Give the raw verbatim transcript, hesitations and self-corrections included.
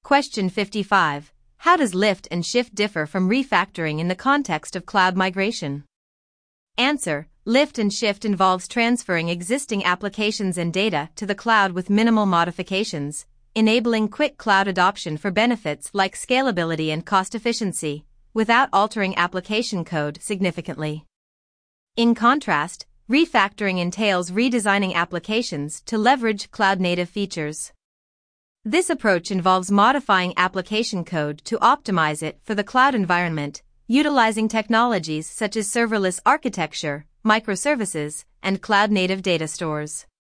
Question fifty-five. How does lift and shift differ from refactoring in the context of cloud migration? Answer. Lift and shift involves transferring existing applications and data to the cloud with minimal modifications, enabling quick cloud adoption for benefits like scalability and cost efficiency, without altering application code significantly. In contrast, refactoring entails redesigning applications to leverage cloud-native features. This approach involves modifying application code to optimize it for the cloud environment, utilizing technologies such as serverless architecture, microservices, and cloud-native data stores.